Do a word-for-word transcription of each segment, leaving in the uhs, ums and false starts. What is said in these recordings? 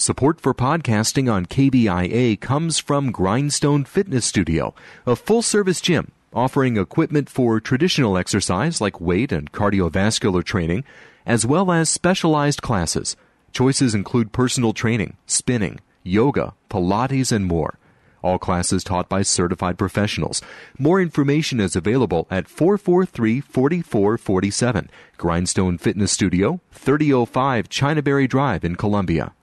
Support for podcasting on K B I A comes from Grindstone Fitness Studio, a full-service gym offering equipment for traditional exercise like weight and cardiovascular training, as well as specialized classes. Choices include personal training, spinning, yoga, Pilates, and more. All classes taught by certified professionals. More information is available at four four three, four four four seven. Grindstone Fitness Studio, thirty oh five Chinaberry Drive in Columbia.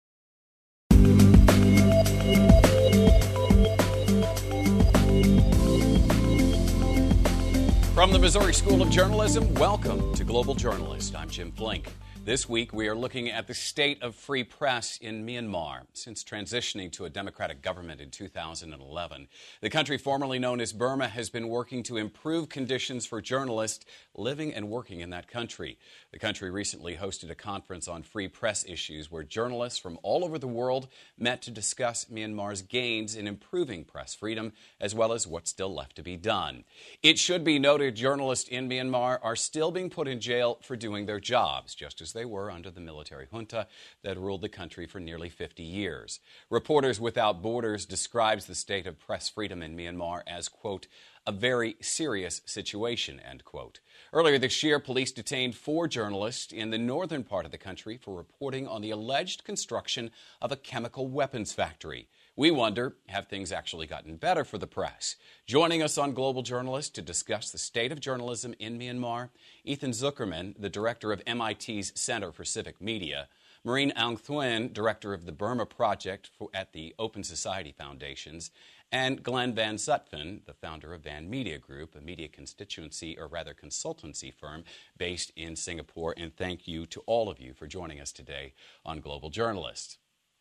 From the Missouri School of Journalism, welcome to Global Journalist. I'm Jim Flink. This week, we are looking at the state of free press in Myanmar. Since transitioning to a democratic government in two thousand eleven, the country formerly known as Burma has been working to improve conditions for journalists living and working in that country. The country recently hosted a conference on free press issues where journalists from all over the world met to discuss Myanmar's gains in improving press freedom, as well as what's still left to be done. It should be noted journalists in Myanmar are still being put in jail for doing their jobs, just as they were under the military junta that ruled the country for nearly fifty years. Reporters Without Borders describes the state of press freedom in Myanmar as, quote, a very serious situation, end quote. Earlier this year, police detained four journalists in the northern part of the country for reporting on the alleged construction of a chemical weapons factory. We wonder, have things actually gotten better for the press? Joining us on Global Journalist to discuss the state of journalism in Myanmar, Ethan Zuckerman, the director of M I T's Center for Civic Media, Maureen Aung Thuan, director of the Burma Project for, at the Open Society Foundations, and Glenn Van Zutphen, the founder of Van Media Group, a media constituency, or rather consultancy firm based in Singapore. And thank you to all of you for joining us today on Global Journalist.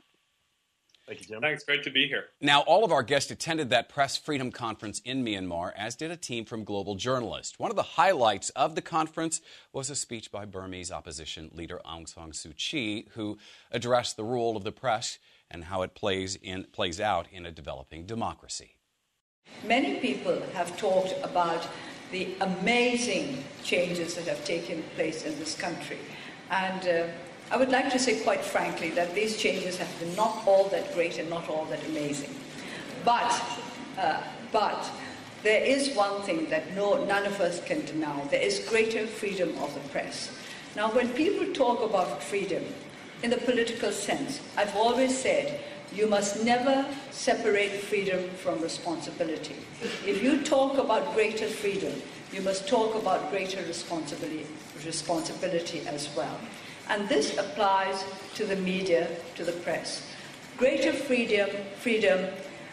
Thank you, Jim. Thanks. Great to be here. Now, all of our guests attended that press freedom conference in Myanmar, as did a team from Global Journalist. One of the highlights of the conference was a speech by Burmese opposition leader Aung San Suu Kyi, who addressed the role of the press and how it plays in plays out in a developing democracy. Many people have talked about the amazing changes that have taken place in this country, and uh, I would like to say quite frankly that these changes have been not all that great and not all that amazing. But, uh, but there is one thing that no, none of us can deny. There is greater freedom of the press. Now, when people talk about freedom in the political sense, I've always said you must never separate freedom from responsibility. If you talk about greater freedom, you must talk about greater responsibility, responsibility as well. And this applies to the media, to the press. Greater freedom, freedom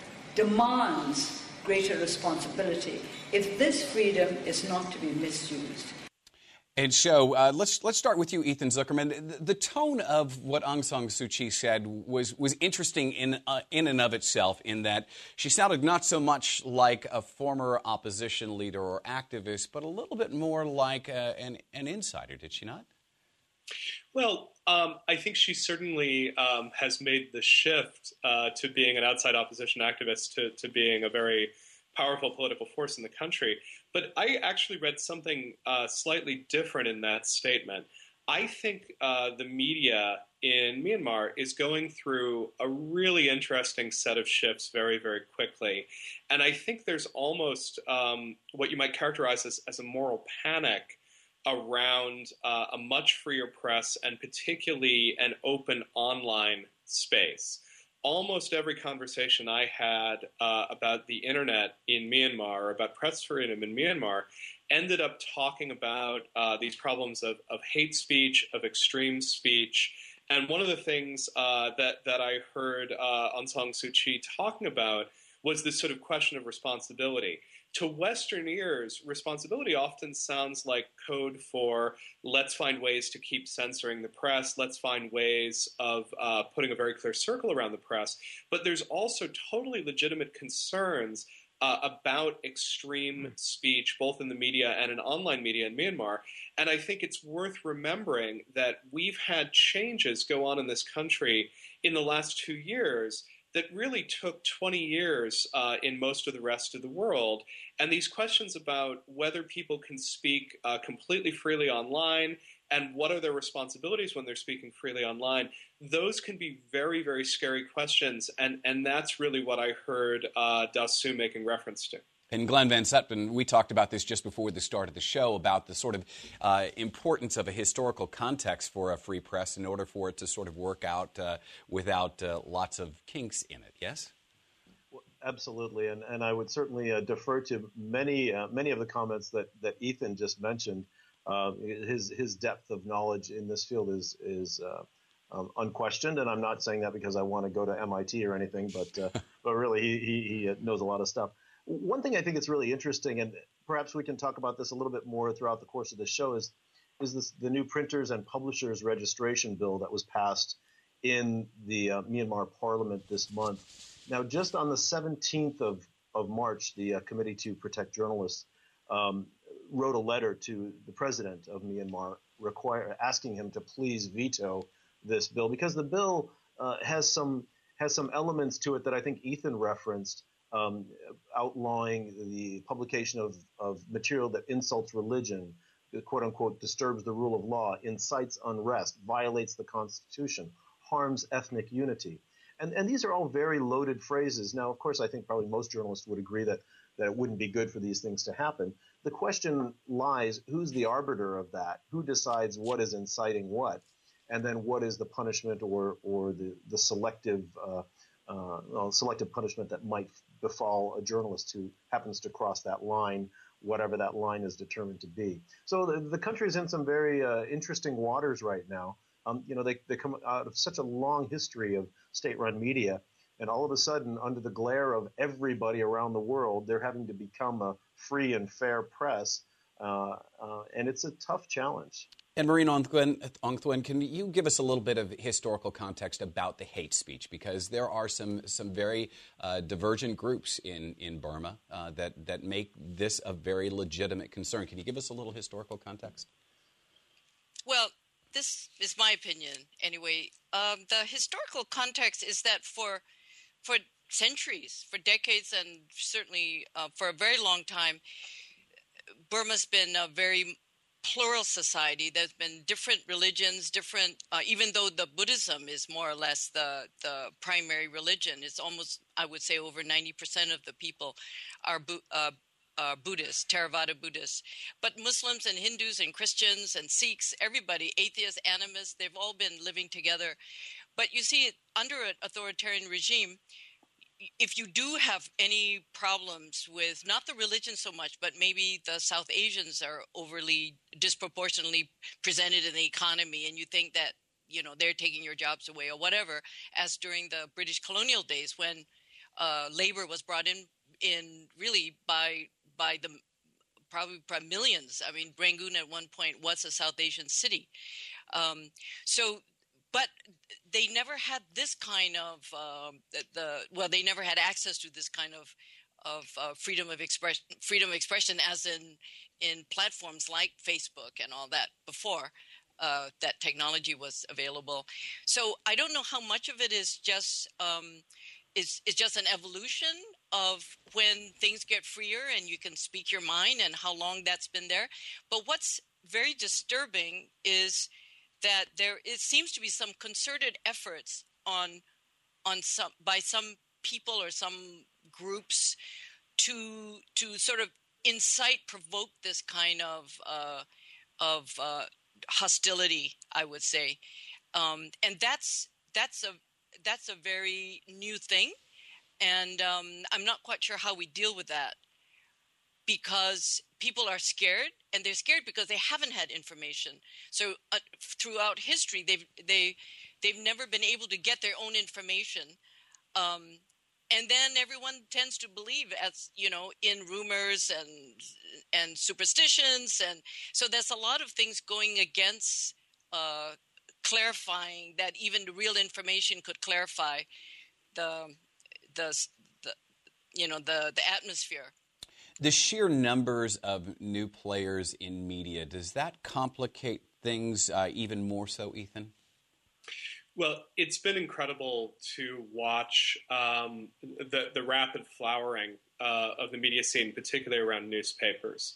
demands greater responsibility if this freedom is not to be misused. And so uh, let's let's start with you, Ethan Zuckerman. The, the tone of what Aung San Suu Kyi said was was interesting in uh, in and of itself, in that she sounded not so much like a former opposition leader or activist, but a little bit more like uh, an an insider. Did she not? Well, um, I think she certainly um, has made the shift uh, to being an outside opposition activist to, to being a very powerful political force in the country. But I actually read something uh, slightly different in that statement. I think uh, the media in Myanmar is going through a really interesting set of shifts very, very quickly. And I think there's almost um, what you might characterize as, as a moral panic around uh, a much freer press and particularly an open online space. Almost every conversation I had uh, about the internet in Myanmar or about press freedom in Myanmar ended up talking about uh, these problems of, of hate speech, of extreme speech. And one of the things uh, that, that I heard uh, Aung San Suu Kyi talking about was this sort of question of responsibility. To Western ears, responsibility often sounds like code for let's find ways to keep censoring the press, let's find ways of uh, putting a very clear circle around the press. But there's also totally legitimate concerns uh, about extreme speech, both in the media and in online media in Myanmar. And I think it's worth remembering that we've had changes go on in this country in the last two years that really took twenty years uh, in most of the rest of the world. And these questions about whether people can speak uh, completely freely online and what are their responsibilities when they're speaking freely online, those can be very, very scary questions, and, and that's really what I heard uh, Dasu making reference to. And Glenn Van Zutphen, we talked about this just before the start of the show, about the sort of uh, importance of a historical context for a free press in order for it to sort of work out uh, without uh, lots of kinks in it, yes? Well, absolutely, and, and I would certainly uh, defer to many uh, many of the comments that, that Ethan just mentioned. Uh, his his depth of knowledge in this field is is uh, um, unquestioned, and I'm not saying that because I want to go to M I T or anything, but uh, but really he, he he knows a lot of stuff. One thing I think is really interesting, and perhaps we can talk about this a little bit more throughout the course of the show, is is this the new printers and publishers registration bill that was passed in the uh, Myanmar Parliament this month. Now, just on the seventeenth of, of March, the uh, Committee to Protect Journalists um, wrote a letter to the president of Myanmar require, asking him to please veto this bill, because the bill uh, has some has some elements to it that I think Ethan referenced, um, outlawing the publication of, of material that insults religion, quote unquote, disturbs the rule of law, incites unrest, violates the Constitution, harms ethnic unity. And, and these are all very loaded phrases. Now, of course, I think probably most journalists would agree that, that it wouldn't be good for these things to happen. The question lies, who's the arbiter of that? Who decides what is inciting what? And then what is the punishment or, or the, the selective uh, uh, well, selective punishment that might befall a journalist who happens to cross that line, whatever that line is determined to be. So the, the country is in some very uh, interesting waters right now. Um, you know, they, they come out of such a long history of state-run media, and all of a sudden, under the glare of everybody around the world, they're having to become a free and fair press, uh, uh, and it's a tough challenge. And Maureen Ongthuan, can you give us a little bit of historical context about the hate speech? Because there are some some very uh, divergent groups in, in Burma uh, that, that make this a very legitimate concern. Can you give us a little historical context? Well, this is my opinion anyway. Um, the historical context is that for for centuries, for decades, and certainly uh, for a very long time, Burma's been a very plural society. There's been different religions, different, uh, even though the Buddhism is more or less the, the primary religion, it's almost, I would say, over ninety percent of the people are Bu- uh, uh, Buddhists, Theravada Buddhists. But Muslims and Hindus and Christians and Sikhs, everybody, atheists, animists, they've all been living together. But you see, under an authoritarian regime, if you do have any problems with not the religion so much, but maybe the South Asians are overly disproportionately presented in the economy, and you think that, you know, they're taking your jobs away or whatever, as during the British colonial days when uh, labor was brought in, in really by by the probably by millions. I mean, Rangoon at one point was a South Asian city. Um, so But they never had this kind of uh, the, the well, they never had access to this kind of of uh, freedom of expression, freedom of expression, as in in platforms like Facebook and all that before uh, that technology was available. So I don't know how much of it is just um, is is just an evolution of when things get freer and you can speak your mind, and how long that's been there. But what's very disturbing is that there it seems to be some concerted efforts on on some by some people or some groups to to sort of incite, provoke this kind of uh, of uh, hostility, I would say, um, and that's that's a that's a very new thing, and um, I'm not quite sure how we deal with that, because people are scared, and they're scared because they haven't had information. So uh, throughout history, they've they they've never been able to get their own information, um, and then everyone tends to believe, as you know, in rumors and and superstitions, and so there's a lot of things going against uh, clarifying that even the real information could clarify the the, the you know the the atmosphere. The sheer numbers of new players in media, does that complicate things uh, even more so, Ethan? Well, it's been incredible to watch um, the, the rapid flowering uh, of the media scene, particularly around newspapers.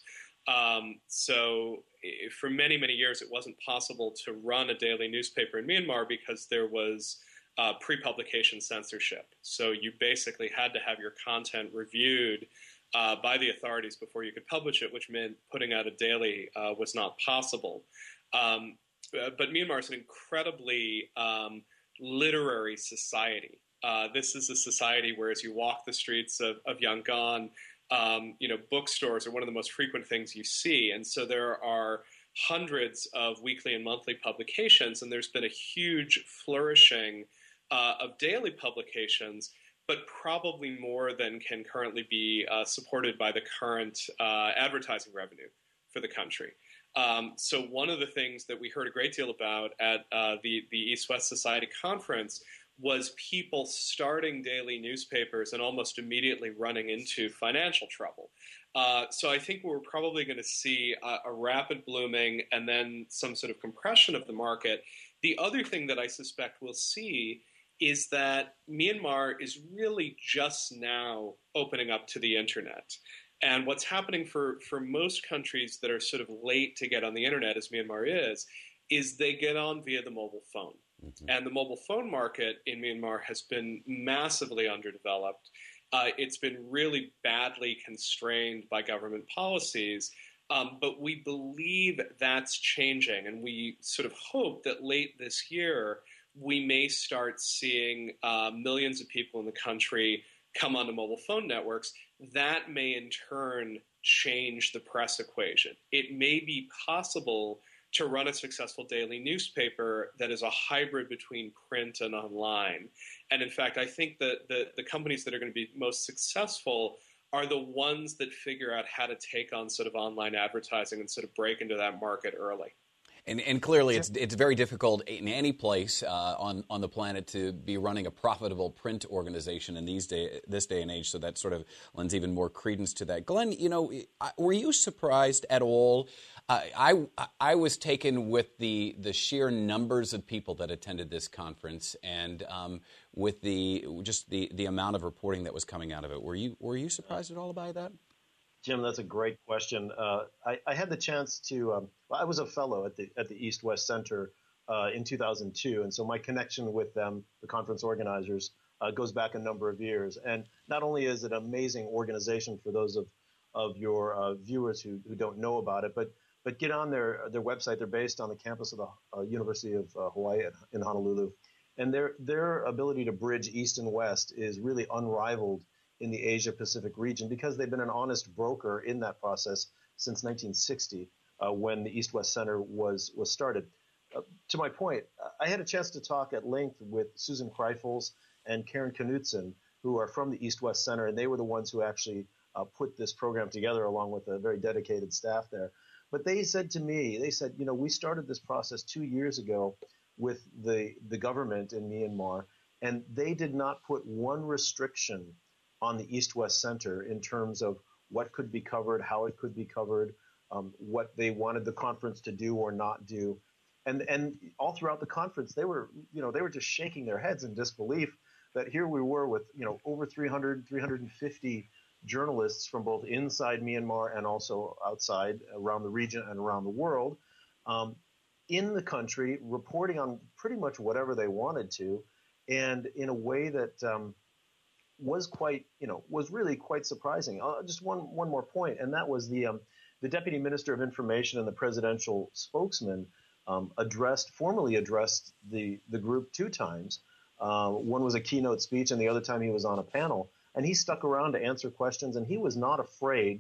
Um, so for many, many years, it wasn't possible to run a daily newspaper in Myanmar because there was uh, pre-publication censorship. So you basically had to have your content reviewed uh, by the authorities before you could publish it, which meant putting out a daily uh, was not possible. Um, but Myanmar is an incredibly um, literary society. Uh, this is a society where as you walk the streets of, of Yangon, Um, you know, bookstores are one of the most frequent things you see. And so there are hundreds of weekly and monthly publications, and there's been a huge flourishing uh, of daily publications, but probably more than can currently be uh, supported by the current uh, advertising revenue for the country. Um, so one of the things that we heard a great deal about at uh, the, the East-West Society Conference was people starting daily newspapers and almost immediately running into financial trouble. Uh, so I think we're probably going to see a, a rapid blooming and then some sort of compression of the market. The other thing that I suspect we'll see is that Myanmar is really just now opening up to the internet. And what's happening for, for most countries that are sort of late to get on the internet, as Myanmar is, is they get on via the mobile phone. Mm-hmm. And the mobile phone market in Myanmar has been massively underdeveloped. Uh, it's been really badly constrained by government policies, um, but we believe that's changing, and we sort of hope that late this year we may start seeing uh, millions of people in the country come onto mobile phone networks. That may in turn change the press equation. It may be possible to run a successful daily newspaper that is a hybrid between print and online. And in fact, I think that the, the companies that are going to be most successful are the ones that figure out how to take on sort of online advertising and sort of break into that market early. And, and clearly, it's it's very difficult in any place uh, on on the planet to be running a profitable print organization in these day this day and age. So that sort of lends even more credence to that. Glenn, you know, were you surprised at all? Uh, I I was taken with the the sheer numbers of people that attended this conference, and um, with the just the the amount of reporting that was coming out of it. Were you were you surprised at all by that? Jim, that's a great question. Uh, I, I had the chance to. Um, I was a fellow at the at the East-West Center uh, in two thousand two, and so my connection with them, the conference organizers, uh, goes back a number of years. And not only is it an amazing organization for those of of your uh, viewers who, who don't know about it, but but get on their their website. They're based on the campus of the uh, University of uh, Hawaii in Honolulu, and their their ability to bridge East and West is really unrivaled in the Asia Pacific region, because they've been an honest broker in that process since nineteen sixty, uh, when the East-West Center was was started. Uh, to my point, I had a chance to talk at length with Susan Kreifels and Karen Knudsen, who are from the East-West Center, and they were the ones who actually uh, put this program together along with a very dedicated staff there. But they said to me, they said, you know, we started this process two years ago with the the government in Myanmar, and they did not put one restriction on the East-West Center in terms of what could be covered, how it could be covered, um, what they wanted the conference to do or not do. And and all throughout the conference, they were, you know, they were just shaking their heads in disbelief that here we were with, you know, over three hundred, three hundred fifty journalists from both inside Myanmar and also outside around the region and around the world um, in the country, reporting on pretty much whatever they wanted to, and in a way that um, was quite, you know, was really quite surprising. Uh, just one one more point, and that was the um, the Deputy Minister of Information and the presidential spokesman um, addressed, formally addressed the the group two times. Uh, one was a keynote speech, and the other time he was on a panel, and he stuck around to answer questions, and he was not afraid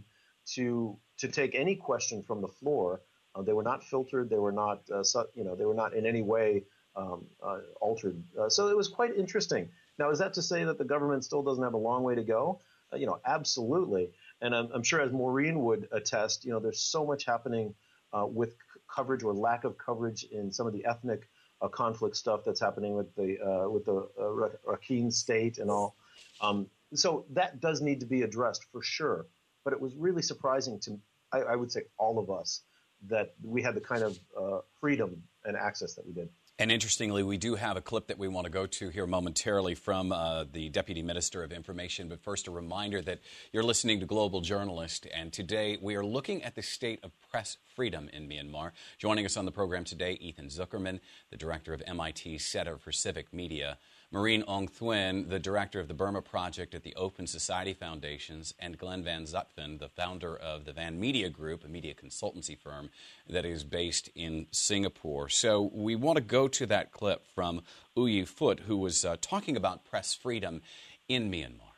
to to take any question from the floor. Uh, they were not filtered. They were not, uh, su- you know, they were not in any way um, uh, altered. Uh, so it was quite interesting. Now, is that to say that the government still doesn't have a long way to go? Uh, you know, absolutely. And I'm, I'm sure, as Maureen would attest, you know, there's so much happening uh, with c- coverage or lack of coverage in some of the ethnic uh, conflict stuff that's happening with the uh, with the uh, Rakhine state and all. Um, so that does need to be addressed for sure. But it was really surprising to, I, I would say, all of us, that we had the kind of uh, freedom and access that we did. And interestingly, we do have a clip that we want to go to here momentarily from uh, the Deputy Minister of Information. But first, a reminder that you're listening to Global Journalist. And today we are looking at the state of press freedom in Myanmar. Joining us on the program today, Ethan Zuckerman, the director of M I T's Center for Civic Media, Maureen Ong Thuen, the director of the Burma Project at the Open Society Foundations, and Glenn Van Zutphen, the founder of the Van Media Group, a media consultancy firm that is based in Singapore. So we want to go to that clip from U Yu Phut, who was uh, talking about press freedom in Myanmar.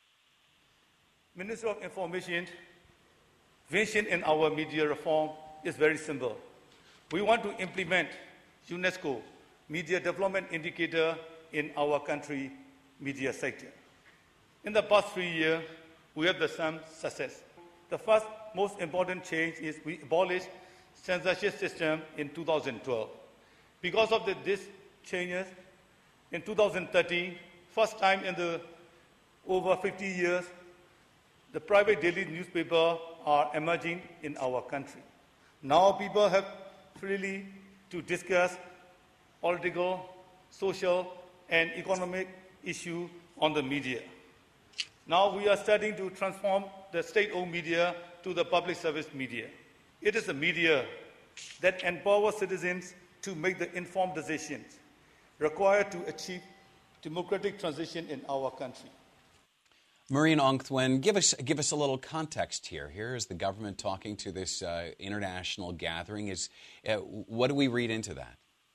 Minister of Information, vision in our media reform is very simple. We want to implement UNESCO Media Development Indicator in our country media sector. In the past three years, we have the some success. The first most important change is we abolished censorship system in two thousand twelve. Because of the, this changes, in two thousand thirteen, first time in the over fifty years, the private daily newspaper are emerging in our country. Now people have freely to discuss political, social, and economic issue on the media. Now we are starting to transform the state-owned media to the public service media. It is a media that empowers citizens to make the informed decisions required to achieve democratic transition in our country. Maureen Ong Thuen, give us give us a little context here. Here is the government talking to this uh, international gathering. Is uh, what do we read into that?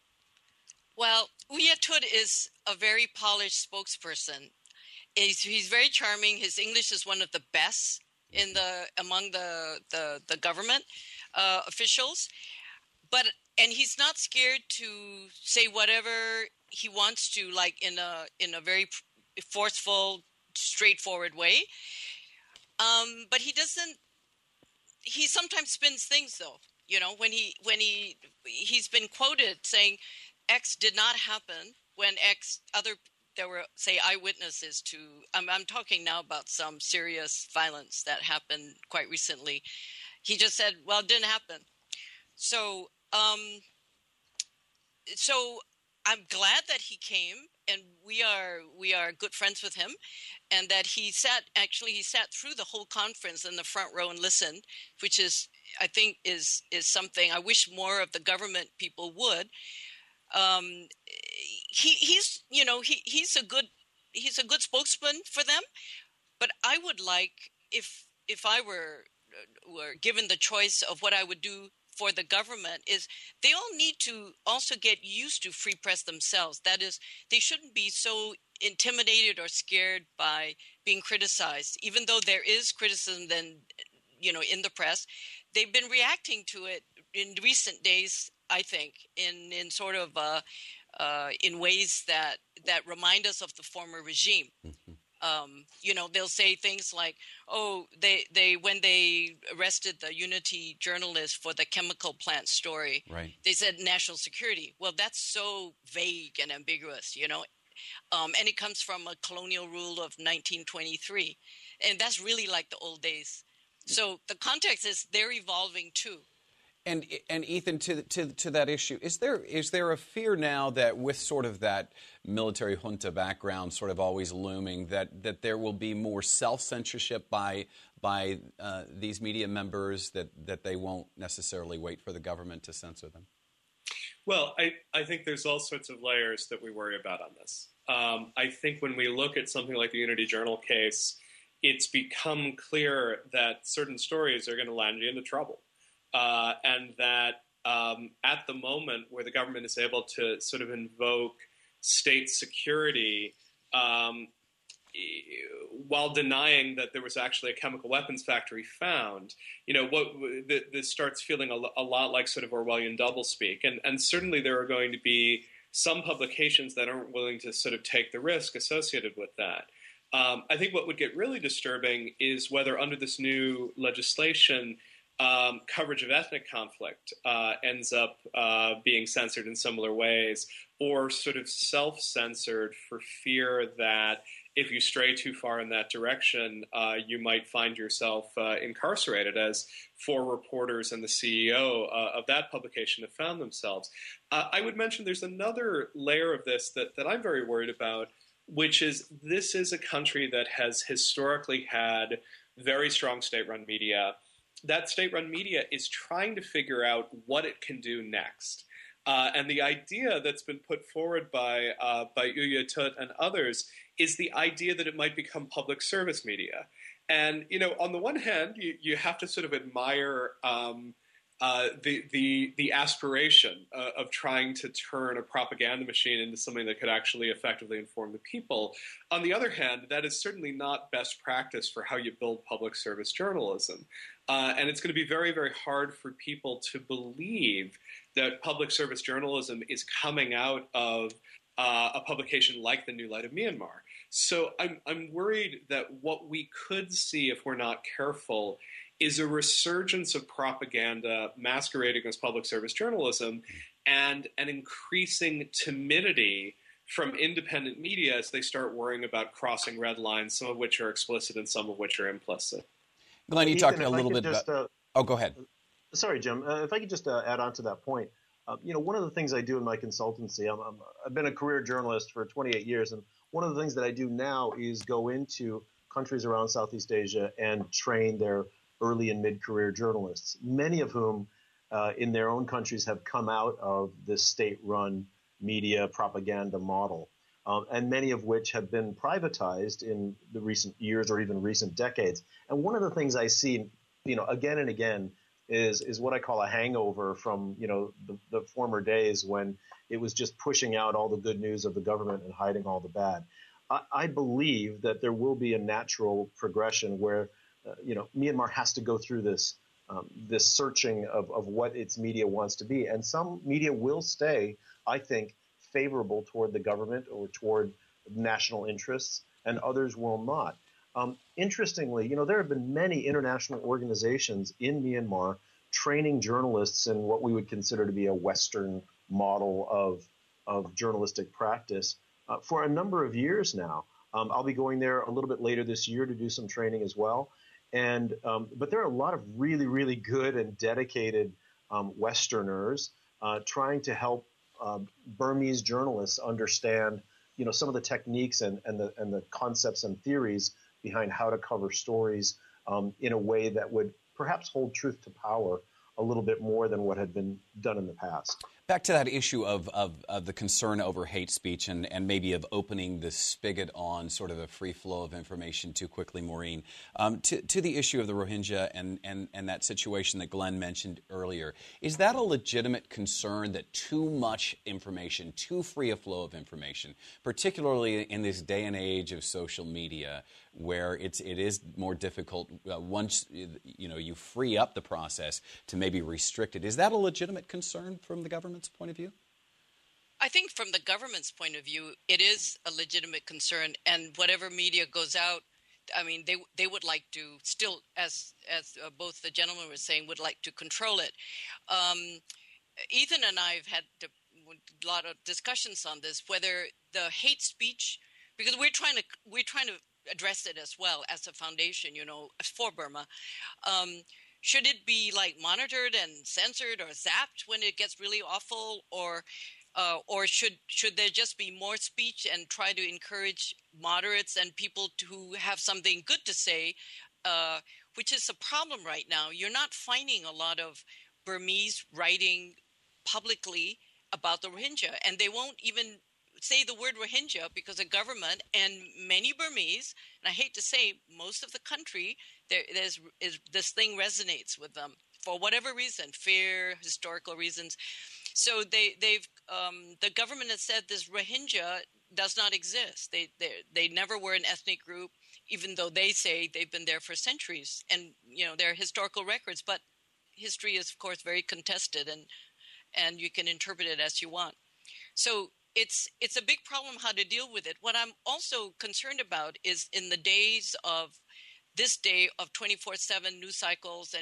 Well, U Yu Phut is a very polished spokesperson. He's, he's very charming. His English is one of the best in the among the the, the government uh, officials. But and he's not scared to say whatever he wants to, like in a in a very forceful, straightforward way. Um, but he doesn't. He sometimes spins things, though. You know, when he when he he's been quoted saying X did not happen when X other there were say eyewitnesses to. I'm, I'm talking now about some serious violence that happened quite recently. He just said, "Well, it didn't happen." So, um, so I'm glad that he came, and we are we are good friends with him, and that he sat actually he sat through the whole conference in the front row and listened, which is I think is is something I wish more of the government people would. Um, he he's you know he he's a good he's a good spokesman for them, but I would like if if I were were given the choice of what I would do for the government is they all need to also get used to free press themselves. That is, they shouldn't be so intimidated or scared by being criticized. Even though there is criticism then, you know, in the press, they've been reacting to it in recent days, I think, in, in sort of uh, uh, in ways that, that remind us of the former regime. Mm-hmm. Um, you know, they'll say things like, oh, they, they when they arrested the Unity journalist for the chemical plant story, right. They said national security. Well, that's so vague and ambiguous, you know, um, and it comes from a colonial rule of nineteen twenty-three. And that's really like the old days. So the context is they're evolving, too. And and Ethan, to to to that issue, is there is there a fear now that with sort of that military junta background sort of always looming, that, that there will be more self-censorship by by uh, these media members, that, that they won't necessarily wait for the government to censor them? Well, I, I think there's all sorts of layers that we worry about on this. Um, I think when we look at something like the Unity Journal case, it's become clear that certain stories are going to land you into trouble. Uh, and that um, at the moment where the government is able to sort of invoke state security um, while denying that there was actually a chemical weapons factory found, you know, what this starts feeling a, a lot like sort of Orwellian doublespeak. And, and certainly there are going to be some publications that aren't willing to sort of take the risk associated with that. Um, I think what would get really disturbing is whether under this new legislation, um, coverage of ethnic conflict uh, ends up uh, being censored in similar ways, or sort of self-censored for fear that if you stray too far in that direction, uh, you might find yourself uh, incarcerated, as four reporters and the C E O uh, of that publication have found themselves. Uh, I would mention there's another layer of this that, that I'm very worried about, which is this is a country that has historically had very strong state-run media. That state-run media is trying to figure out what it can do next. Uh, and the idea that's been put forward by uh, by U U Tut and others is the idea that it might become public service media. And, you know, on the one hand, you, you have to sort of admire um, uh, the, the, the aspiration uh, of trying to turn a propaganda machine into something that could actually effectively inform the people. On the other hand, that is certainly not best practice for how you build public service journalism. Uh, and it's going to be very, very hard for people to believe that public service journalism is coming out of uh, a publication like the New Light of Myanmar. So I'm, I'm worried that what we could see if we're not careful is a resurgence of propaganda masquerading as public service journalism and an increasing timidity from independent media as they start worrying about crossing red lines, some of which are explicit and some of which are implicit. Glenn, you Ethan, talked a little bit just, about... Uh, oh, go ahead. Sorry, Jim. Uh, if I could just uh, add on to that point. Uh, you know, one of the things I do in my consultancy, I'm, I'm, I've been a career journalist for twenty-eight years, and one of the things that I do now is go into countries around Southeast Asia and train their early and mid-career journalists, many of whom uh, in their own countries have come out of this state-run media propaganda model, um, and many of which have been privatized in the recent years or even recent decades. And one of the things I see, you know, again and again is is what I call a hangover from, you know, the, the former days when it was just pushing out all the good news of the government and hiding all the bad. I, I believe that there will be a natural progression where, uh, you know, Myanmar has to go through this um, this searching of, of what its media wants to be. And some media will stay, I think, favorable toward the government or toward national interests, and others will not. Um, interestingly, you know, there have been many international organizations in Myanmar training journalists in what we would consider to be a Western model of, of journalistic practice uh, for a number of years now. Um, I'll be going there a little bit later this year to do some training as well. And um, but there are a lot of really, really good and dedicated um, Westerners uh, trying to help uh, Burmese journalists understand, you know, some of the techniques and, and the and the concepts and theories behind how to cover stories um, in a way that would perhaps hold truth to power a little bit more than what had been done in the past. Back to that issue of, of, of the concern over hate speech and, and maybe of opening the spigot on sort of a free flow of information too quickly, Maureen. Um, to, to the issue of the Rohingya and, and, and that situation that Glenn mentioned earlier, is that a legitimate concern that too much information, too free a flow of information, particularly in this day and age of social media, where it's it is more difficult uh, once you know you free up the process to maybe restrict it? Is that a legitimate concern from the government's point of view? I think from the government's point of view, it is a legitimate concern, and whatever media goes out, I mean, they they would like to still, as as uh, both the gentlemen were saying, would like to control it. Um, Ethan and I have had a lot of discussions on this, whether the hate speech, because we're trying to we're trying to address it as well as a foundation, you know, for Burma. Um, should it be like monitored and censored or zapped when it gets really awful, or uh, or should should there just be more speech and try to encourage moderates and people to, who have something good to say, uh, which is a problem right now. You're not finding a lot of Burmese writing publicly about the Rohingya, and they won't even say the word Rohingya because the government and many Burmese, and I hate to say most of the country, there, there's is, this thing resonates with them for whatever reason, fear, historical reasons. So they they've um, the government has said this Rohingya does not exist. They they they never were an ethnic group, even though they say they've been there for centuries, and you know there are historical records. But history is of course very contested, and and you can interpret it as you want. So It's it's a big problem how to deal with it. What I'm also concerned about is in the days of this day of twenty-four seven news cycles and,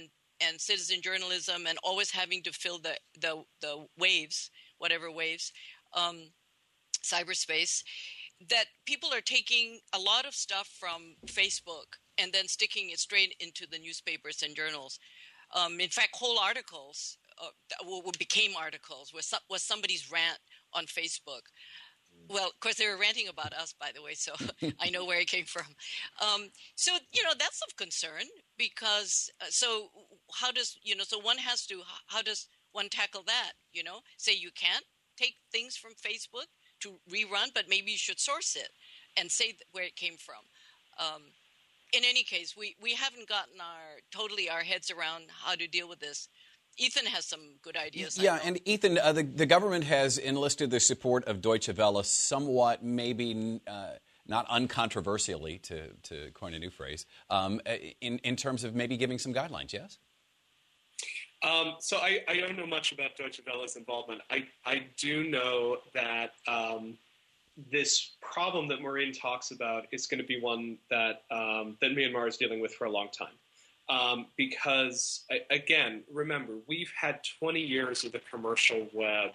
and citizen journalism and always having to fill the, the, the waves, whatever waves, um, cyberspace, that people are taking a lot of stuff from Facebook and then sticking it straight into the newspapers and journals. Um, in fact, whole articles uh, became articles was, was somebody's rant on Facebook. Well, of course, they were ranting about us, by the way, so I know where it came from. Um, so, you know, that's of concern because, uh, so how does, you know, so one has to, how does one tackle that, you know? Say you can't take things from Facebook to rerun, but maybe you should source it and say where it came from. Um, in any case, we, we haven't gotten our totally our heads around how to deal with this. Ethan has some good ideas. Yeah, and Ethan, uh, the, the government has enlisted the support of Deutsche Welle somewhat, maybe uh, not uncontroversially, to, to coin a new phrase, um, in, in terms of maybe giving some guidelines, yes? Um, so I, I don't know much about Deutsche Welle's involvement. I, I do know that um, this problem that Maureen talks about is going to be one that, um, that Myanmar is dealing with for a long time. Um, because, again, remember, we've had twenty years of the commercial web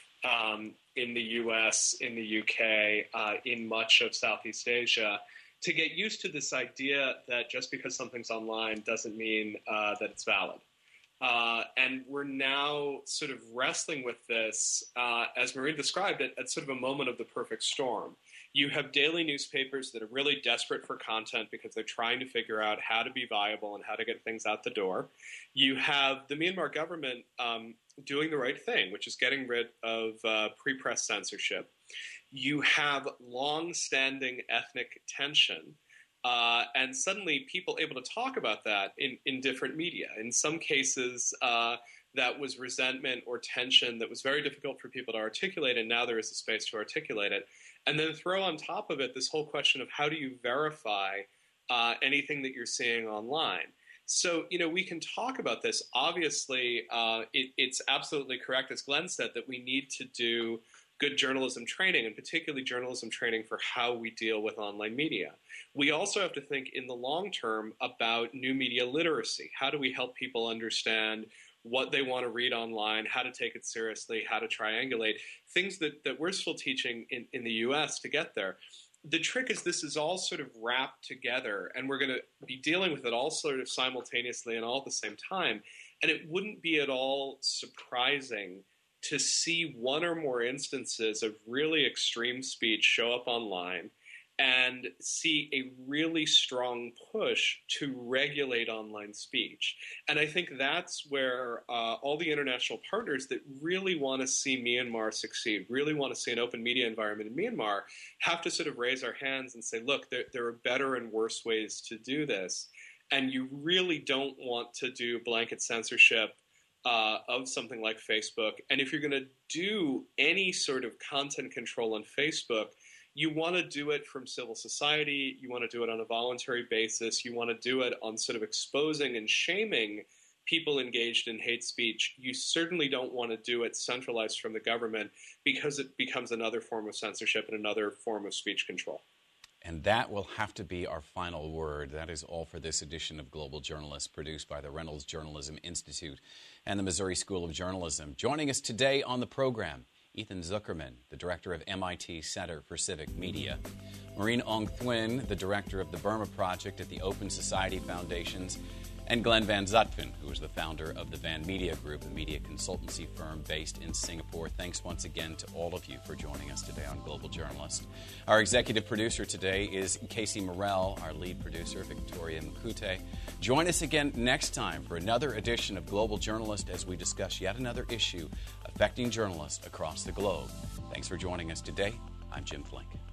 um, in the U S, in the U K, uh, in much of Southeast Asia, to get used to this idea that just because something's online doesn't mean uh, that it's valid. Uh, and we're now sort of wrestling with this, uh, as Maureen described it, at sort of a moment of the perfect storm. You have daily newspapers that are really desperate for content because they're trying to figure out how to be viable and how to get things out the door. You have the Myanmar government um, doing the right thing, which is getting rid of uh, pre-press censorship. You have long-standing ethnic tension, uh, and suddenly people able to talk about that in, in different media. In some cases, uh, that was resentment or tension that was very difficult for people to articulate, and now there is a space to articulate it. And then throw on top of it this whole question of how do you verify uh, anything that you're seeing online. So, you know, we can talk about this. Obviously, uh, it, it's absolutely correct, as Glenn said, that we need to do good journalism training, and particularly journalism training for how we deal with online media. We also have to think in the long term about new media literacy. How do we help people understand what they want to read online, how to take it seriously, how to triangulate, things that, that we're still teaching in, in the U S to get there. The trick is this is all sort of wrapped together, and we're going to be dealing with it all sort of simultaneously and all at the same time. And it wouldn't be at all surprising to see one or more instances of really extreme speech show up online and see a really strong push to regulate online speech. And I think that's where uh, all the international partners that really want to see Myanmar succeed, really want to see an open media environment in Myanmar, have to sort of raise our hands and say, look, there, there are better and worse ways to do this. And you really don't want to do blanket censorship uh, of something like Facebook. And if you're going to do any sort of content control on Facebook, you want to do it from civil society, you want to do it on a voluntary basis, you want to do it on sort of exposing and shaming people engaged in hate speech. You certainly don't want to do it centralized from the government because it becomes another form of censorship and another form of speech control. And that will have to be our final word. That is all for this edition of Global Journalist, produced by the Reynolds Journalism Institute and the Missouri School of Journalism. Joining us today on the program, Ethan Zuckerman, the director of M I T Center for Civic Media. Maureen Ong Thwin, the director of the Burma Project at the Open Society Foundations. And Glenn Van Zutphen, who is the founder of the Van Media Group, a media consultancy firm based in Singapore. Thanks once again to all of you for joining us today on Global Journalist. Our executive producer today is Casey Morrell, our lead producer, Victoria Mkute. Join us again next time for another edition of Global Journalist as we discuss yet another issue affecting journalists across the globe. Thanks for joining us today. I'm Jim Flink.